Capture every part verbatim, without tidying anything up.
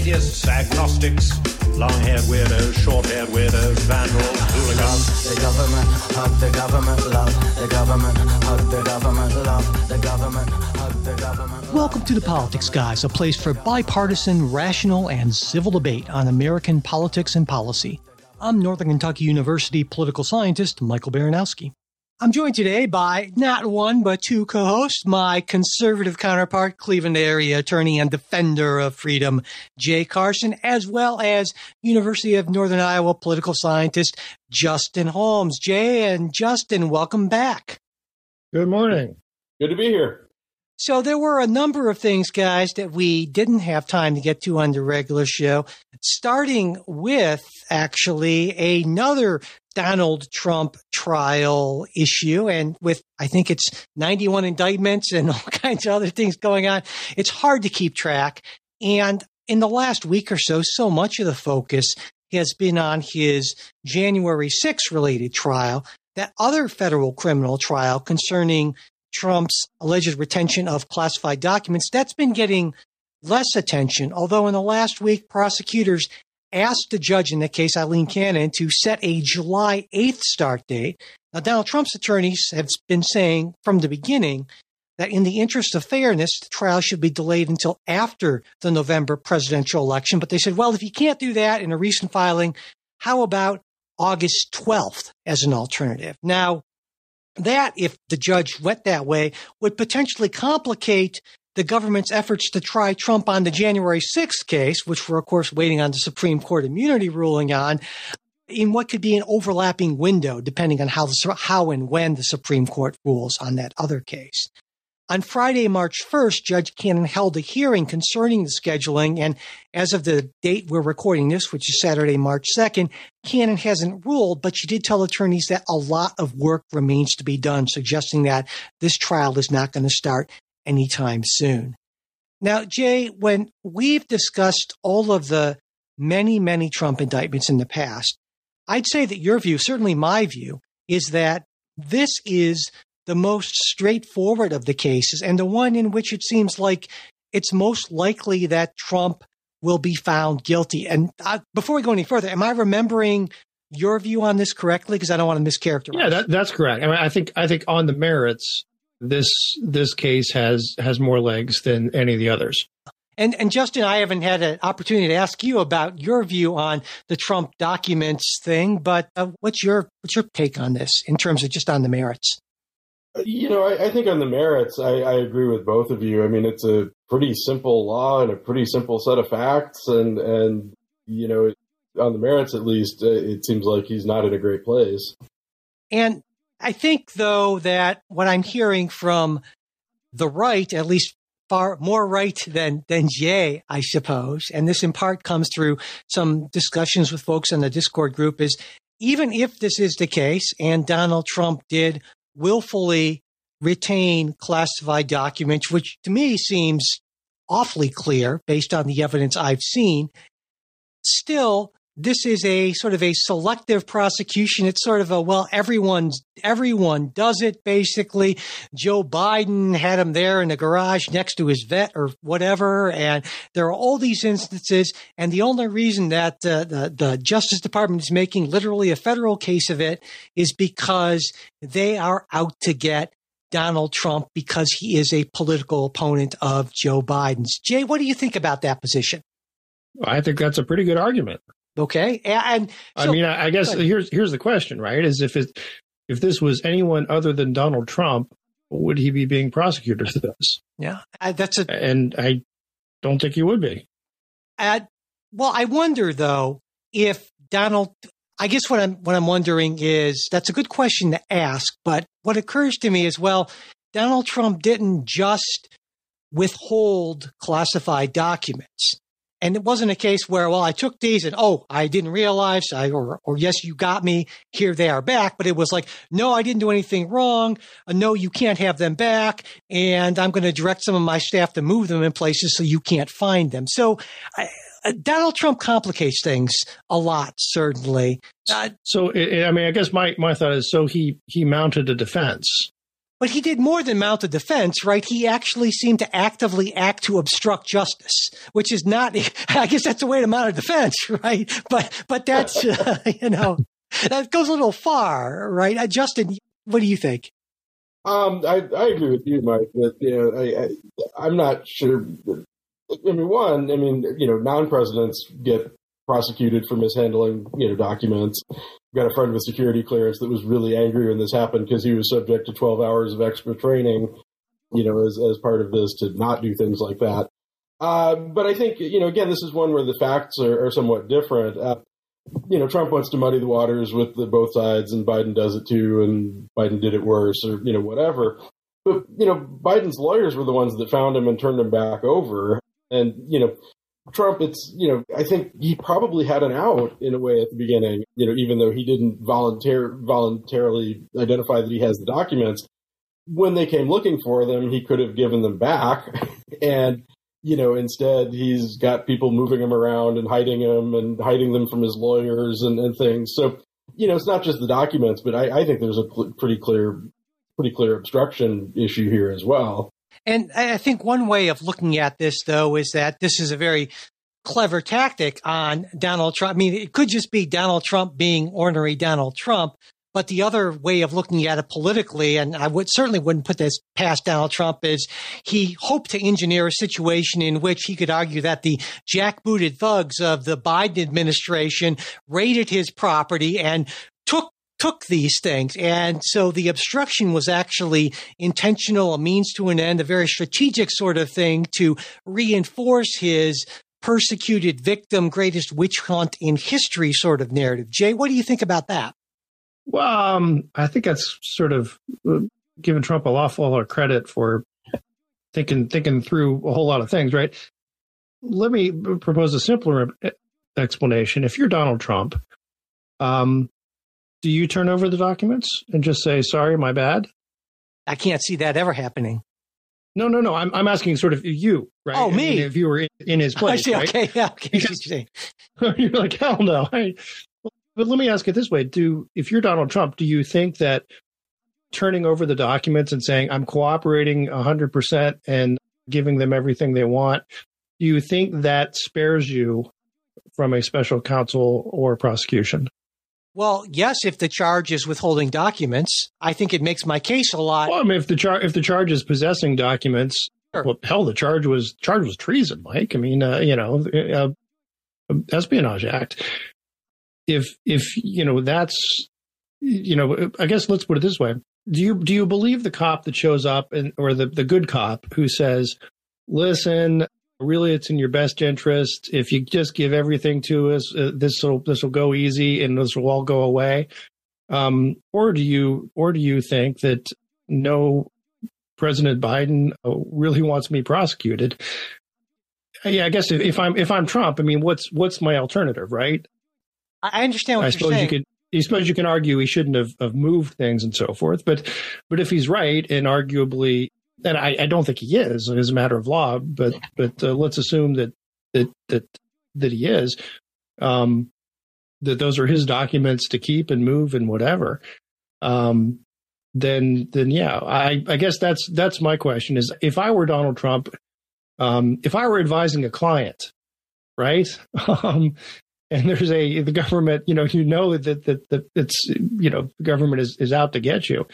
atheists, agnostics, long-haired weirdos, short-haired weirdos, vandals, hooligans. The government, hug the government, love the government, hug the government, love the government, hug the government. Welcome to The Politics Guys, a place for bipartisan, rational, and civil debate on American politics and policy. I'm Northern Kentucky University political scientist Michael Baranowski. I'm joined today by not one, but two co-hosts, my conservative counterpart, Cleveland area attorney and defender of freedom, Jay Carson, as well as University of Northern Iowa political scientist, Justin Holmes. Jay and Justin, welcome back. Good morning. Good to be here. So there were a number of things, guys, that we didn't have time to get to on the regular show, starting with, actually, another Donald Trump trial issue. And with, I think it's ninety-one indictments and all kinds of other things going on, it's hard to keep track. And in the last week or so, so much of the focus has been on his January sixth related trial, that other federal criminal trial concerning Trump's alleged retention of classified documents. That's been getting less attention, although in the last week, prosecutors asked the judge in the case, Eileen Cannon, to set a July eighth start date. Now, Donald Trump's attorneys have been saying from the beginning that in the interest of fairness, the trial should be delayed until after the November presidential election. But they said, well, if you can't do that in a recent filing, how about August twelfth as an alternative? Now, that, if the judge went that way, would potentially complicate the government's efforts to try Trump on the January sixth case, which we're, of course, waiting on the Supreme Court immunity ruling on, in what could be an overlapping window, depending on how, the, how and when the Supreme Court rules on that other case. On Friday, March first, Judge Cannon held a hearing concerning the scheduling, and as of the date we're recording this, which is Saturday, March second, Cannon hasn't ruled, but she did tell attorneys that a lot of work remains to be done, suggesting that this trial is not going to start anytime soon. Now, Jay, when we've discussed all of the many, many Trump indictments in the past, I'd say that your view, certainly my view, is that this is the most straightforward of the cases and the one in which it seems like it's most likely that Trump will be found guilty. And uh, before we go any further, am I remembering your view on this correctly? Because I don't want to mischaracterize. Yeah, that, that's correct. I mean, I think I think on the merits, this this case has has more legs than any of the others. And and Justin, I haven't had an opportunity to ask you about your view on the Trump documents thing, but uh, what's your what's your take on this in terms of just on the merits? You know, I, I think on the merits, I, I agree with both of you. I mean, it's a pretty simple law and a pretty simple set of facts. And, and you know, on the merits, at least, it seems like he's not in a great place. And I think, though, that what I'm hearing from the right, at least far more right than, than Jay, I suppose, and this in part comes through some discussions with folks in the Discord group, is even if this is the case and Donald Trump did willfully retain classified documents, which to me seems awfully clear based on the evidence I've seen, still, this is a sort of a selective prosecution. It's sort of a, well, everyone's, everyone does it, basically. Joe Biden had him there in the garage next to his vet or whatever. And there are all these instances. And the only reason that uh, the, the Justice Department is making literally a federal case of it is because they are out to get Donald Trump because he is a political opponent of Joe Biden's. Jay, what do you think about that position? I think that's a pretty good argument. Okay. And so, I mean, I guess here's here's the question, right? Is if it if this was anyone other than Donald Trump, would he be being prosecuted for this? Yeah, I, that's a, and I don't think he would be. Uh, well, I wonder though if Donald. I guess what I'm what I'm wondering is that's a good question to ask, but what occurs to me is, well, Donald Trump didn't just withhold classified documents. And it wasn't a case where, well, I took these and, oh, I didn't realize, I, or, or yes, you got me, here they are back. But it was like, no, I didn't do anything wrong. Uh, no, you can't have them back. And I'm going to direct some of my staff to move them in places so you can't find them. So uh, Donald Trump complicates things a lot, certainly. Uh, so, it, I mean, I guess my, my thought is, so he, he mounted a defense. but he did more than mount a defense, right? He actually seemed to actively act to obstruct justice, which is not, I guess that's a way to mount a defense, right? But, but that's, uh, you know, that goes a little far, right? Uh, Justin, what do you think? Um, I, I agree with you, Mike, that, you know, I, I, I'm not sure. I mean, one, I mean, you know, non-presidents get prosecuted for mishandling, you know, documents. I've got a friend with security clearance that was really angry when this happened because he was subject to twelve hours of extra training, you know, as, as part of this to not do things like that. Uh, but I think, you know, again, this is one where the facts are, are somewhat different. Uh, you know, Trump wants to muddy the waters with the both sides, and Biden does it too, and Biden did it worse, or, you know, whatever. But, you know, Biden's lawyers were the ones that found him and turned him back over. And, you know, Trump, it's, you know, I think he probably had an out in a way at the beginning, you know, even though he didn't volunteer, voluntarily identify that he has the documents. When they came looking for them, he could have given them back. And, you know, instead he's got people moving him around and hiding him and hiding them from his lawyers and, and things. So, you know, it's not just the documents, but I, I think there's a cl- pretty clear, pretty clear obstruction issue here as well. And I think one way of looking at this, though, is that this is a very clever tactic on Donald Trump. I mean, it could just be Donald Trump being ornery Donald Trump. But the other way of looking at it politically, and I would certainly wouldn't put this past Donald Trump, is he hoped to engineer a situation in which he could argue that the jackbooted thugs of the Biden administration raided his property and took took these things. And so the obstruction was actually intentional, a means to an end, a very strategic sort of thing to reinforce his persecuted victim, greatest witch hunt in history sort of narrative. Jay, what do you think about that? Well, um, I think that's sort of giving Trump an awful lot of credit for thinking thinking through a whole lot of things, right? Let me propose a simpler explanation. If you're Donald Trump, um, do you turn over the documents and just say, sorry, my bad? I can't see that ever happening. No, no, no. I'm I'm asking sort of you, right? Oh, me. I mean, if you were in, in his place, I see. right? Okay, yeah. Okay. Because, you're like, hell no. I, but let me ask it this way. Do if you're Donald Trump, do you think that turning over the documents and saying, I'm cooperating one hundred percent and giving them everything they want, do you think that spares you from a special counsel or prosecution? Well, yes, if the charge is withholding documents, I think it makes my case a lot. Well, I mean, if the char- if the charge is possessing documents, sure. Well, hell, the charge was charge was treason, Mike. I mean, uh, you know, uh, Espionage Act. If if you know that's, you know, I guess let's put it this way: do you do you believe the cop that shows up and or the the good cop who says, "Listen, really, it's in your best interest if you just give everything to us. Uh, this will this will go easy, and this will all go away." Um, or do you or do you think that no, President Biden really wants me prosecuted? Yeah, I guess if, if I'm if I'm Trump, I mean, what's what's my alternative, right? I understand what I you're suppose saying. you could. I suppose you can argue he shouldn't have, have moved things and so forth, but but if he's right, and arguably. And I, I don't think he is as a matter of law, but but uh, let's assume that that that that he is. Um, that those are his documents to keep and move and whatever. Um, then then yeah, I, I guess that's that's my question: is if I were Donald Trump, um, if I were advising a client, right? Um, and there's a the government, you know, you know that that that it's you know the government is is out to get you.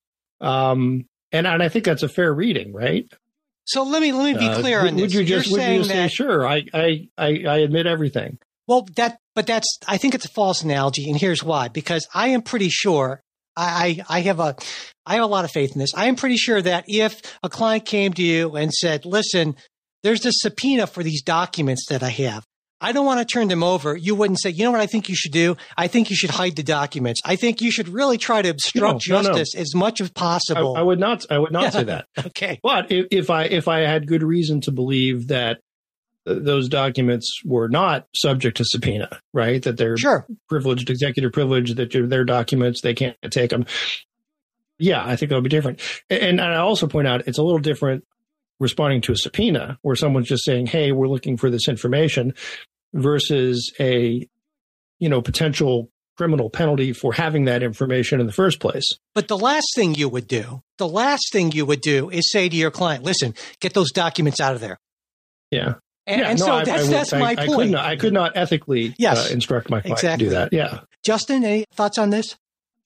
Um, And, and I think that's a fair reading, right? So let me let me be clear uh, on this. Would you just, You're would saying you just that, say, sure, I, I, I, I admit everything? Well, that, but that's, I think it's a false analogy, and here's why. Because I am pretty sure, I, I, I have a, I have a lot of faith in this. I am pretty sure that if a client came to you and said, "Listen, there's a subpoena for these documents that I have. I don't want to turn them over," you wouldn't say, "You know what I think you should do? I think you should hide the documents. I think you should really try to obstruct no, no, justice no. as much as possible." I, I would not. I would not say that. Okay. But if, if I if I had good reason to believe that th- those documents were not subject to subpoena, right? That they're sure. privileged, executive privilege, that they're their documents, they can't take them. Yeah, I think that would be different. And, and I also point out it's a little different responding to a subpoena where someone's just saying, "Hey, we're looking for this information," versus a, you know, potential criminal penalty for having that information in the first place. But the last thing you would do, the last thing you would do is say to your client, listen, get those documents out of there. Yeah. And, yeah, and no, so I, that's, I would, that's I, my I point. Could not, I could not ethically yes, uh, instruct my client exactly. to do that. Yeah. Justin, any thoughts on this?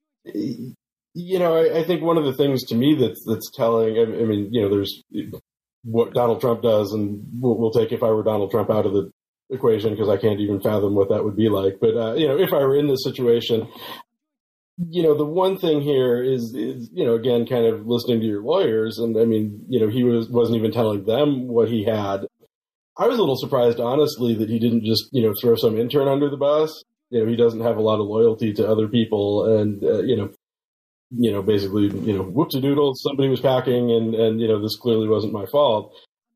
You know, I, I think one of the things to me that's that's telling, I mean, you know, there's what Donald Trump does, and we'll, we'll take if I were Donald Trump out of the equation because I can't even fathom what that would be like. But, uh, you know, if I were in this situation, you know, the one thing here is, is, you know, again, kind of listening to your lawyers. And I mean, you know, he was, wasn't even telling them what he had. I was a little surprised, honestly, that he didn't just, you know, throw some intern under the bus. You know, he doesn't have a lot of loyalty to other people. And, uh, you know, you know, basically, you know, whoopsie-doodle, somebody was packing and, and, you know, this clearly wasn't my fault.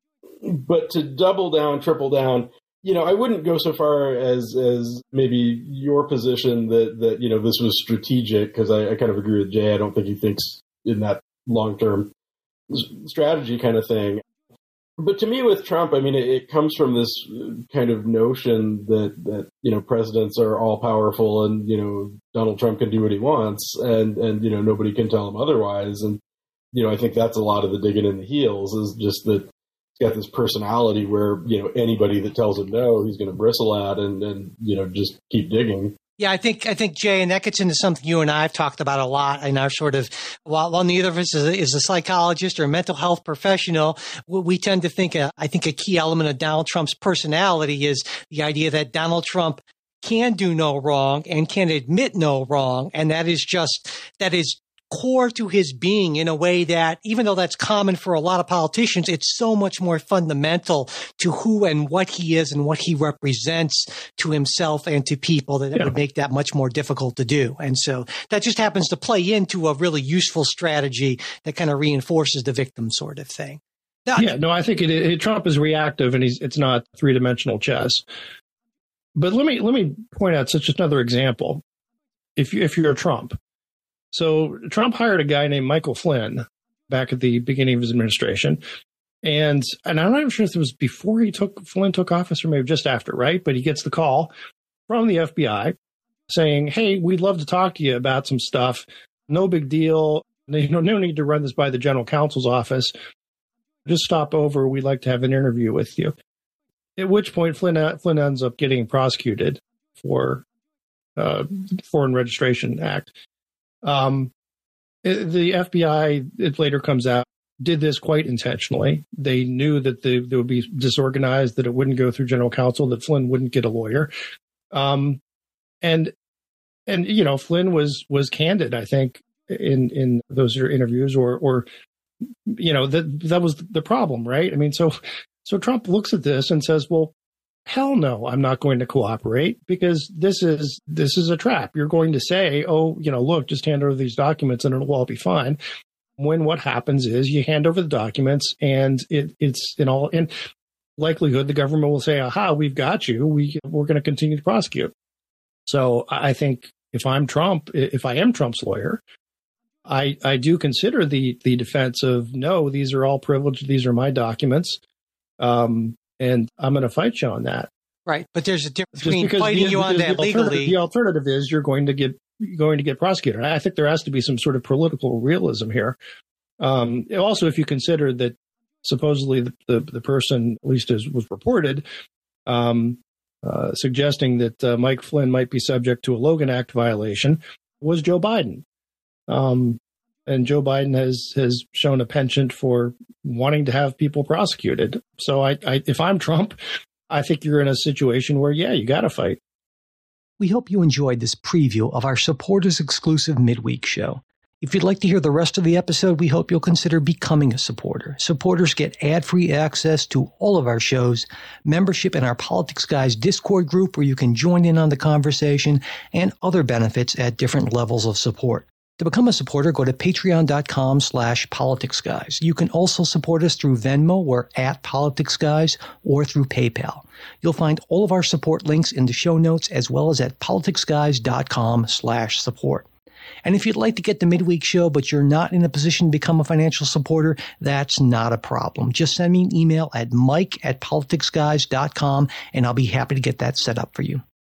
But to double down, triple down, you know, I wouldn't go so far as as maybe your position that, that you know, this was strategic, because I, I kind of agree with Jay. I don't think he thinks in that long-term strategy kind of thing. But to me, with Trump, I mean, it, it comes from this kind of notion that, that, you know, presidents are all powerful and, you know, Donald Trump can do what he wants and, and, you know, nobody can tell him otherwise. And, you know, I think that's a lot of the digging in the heels, is just that he's got this personality where, you know, anybody that tells him no, he's going to bristle at and, and, you know, just keep digging. Yeah, I think, I think, Jay, and that gets into something you and I have talked about a lot in our sort of, while, while neither of us is a, is a psychologist or a mental health professional, we, we tend to think, a, I think a key element of Donald Trump's personality is the idea that Donald Trump can do no wrong and can admit no wrong. And that is just, that is core to his being in a way that, even though that's common for a lot of politicians, it's so much more fundamental to who and what he is and what he represents to himself and to people, that it yeah. would make that much more difficult to do. And so that just happens to play into a really useful strategy that kind of reinforces the victim sort of thing. Now, yeah, no, I think it, it, Trump is reactive and he's it's not three-dimensional chess. But let me let me point out such another example. If you, if you're Trump, so Trump hired a guy named Michael Flynn back at the beginning of his administration. And, and I'm not even sure if it was before he took Flynn took office or maybe just after, right? But he gets the call from the F B I saying, hey, we'd love to talk to you about some stuff. No big deal. You know, no need to run this by the general counsel's office. Just stop over. We'd like to have an interview with you. At which point Flynn, Flynn ends up getting prosecuted for uh, Foreign Registration Act. Um, the F B I, it later comes out, did this quite intentionally. They knew that the, they would be disorganized, that it wouldn't go through general counsel, that Flynn wouldn't get a lawyer. Um, and, and, you know, Flynn was, was candid, I think, in, in those interviews, or, or, you know, that, that was the problem, right? I mean, so, so Trump looks at this and says, well, hell no, I'm not going to cooperate, because this is this is a trap. You're going to say, oh, you know, look, just hand over these documents and it'll all be fine. When what happens is you hand over the documents and it, it's in all in likelihood, the government will say, aha, we've got you. We, we're going to continue to prosecute. So I think if I'm Trump, if I am Trump's lawyer, I, I do consider the, the defense of, no, these are all privileged. These are my documents. Um, And I'm going to fight you on that. Right. But there's a difference between fighting the, you on the, that the legally. The alternative is you're going to get going to get prosecuted. And I think there has to be some sort of political realism here. Um, also, if you consider that supposedly the, the, the person, at least as was reported, um, uh, suggesting that uh, Mike Flynn might be subject to a Logan Act violation, was Joe Biden. Um, And Joe Biden has, has shown a penchant for wanting to have people prosecuted. So I, I, if I'm Trump, I think you're in a situation where, yeah, you got to fight. We hope you enjoyed this preview of our supporters exclusive midweek show. If you'd like to hear the rest of the episode, we hope you'll consider becoming a supporter. Supporters get ad-free access to all of our shows, membership in our Politics Guys Discord group where you can join in on the conversation, and other benefits at different levels of support. To become a supporter, go to patreon.com slash politicsguys. You can also support us through Venmo or at politicsguys, or through PayPal. You'll find all of our support links in the show notes, as well as at politicsguys.com slash support. And if you'd like to get the midweek show, but you're not in a position to become a financial supporter, that's not a problem. Just send me an email at mike at politicsguys dot com, and I'll be happy to get that set up for you.